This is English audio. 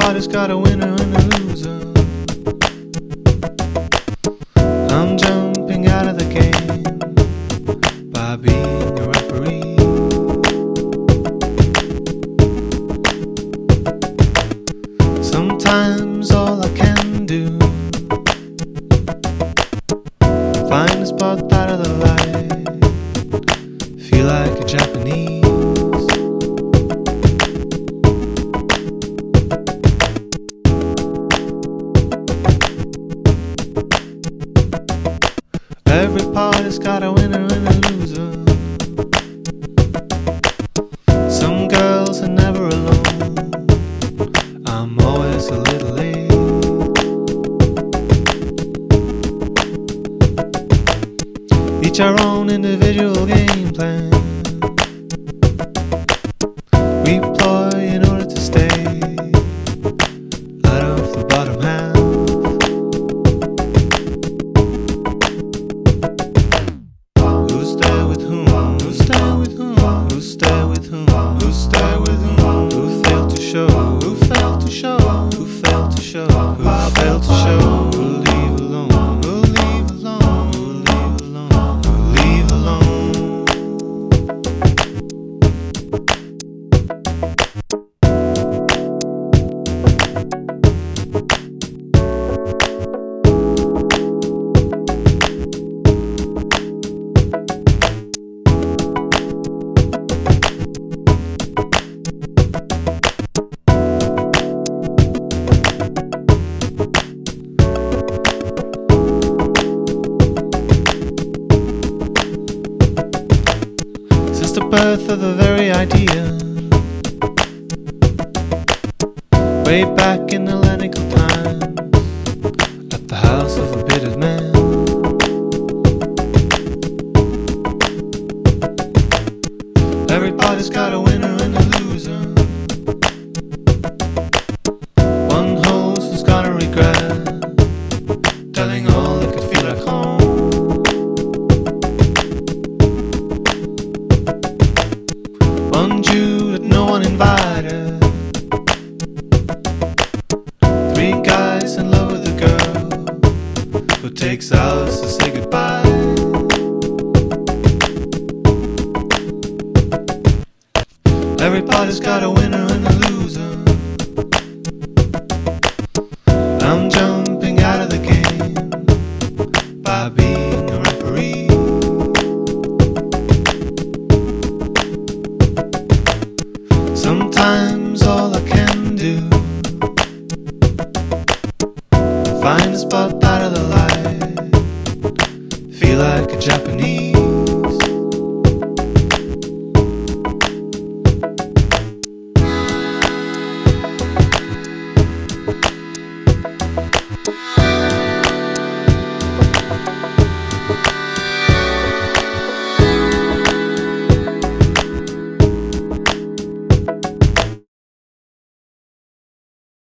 Everybody's got a winner and a loser. I'm jumping out of the game by being a referee. Sometimes all I can do, find a spot out of the light, feel like a Japanese. Every party's got a winner and a loser. Some girls are never alone, I'm always a little late. Each our own individual game plan, we ploy in order to stay out of the bottom half. Who's there with whom? Who's there with whom? Who's there with whom? Who's there with whom? Who failed to show? Who failed to show? Who failed to show? Who failed to show? Who'll leave alone? Who'll leave alone? Who'll leave alone? Who'll leave alone? Since the birth of the very idea, way back in Hellenical times, at the house of a bitter man, everybody's got a winner and a loser. One host who's gonna regret telling all that could feel like home. One Jew that no one invited, three guys in love with a girl who takes hours to say goodbye. Everybody's got a winner and a loser.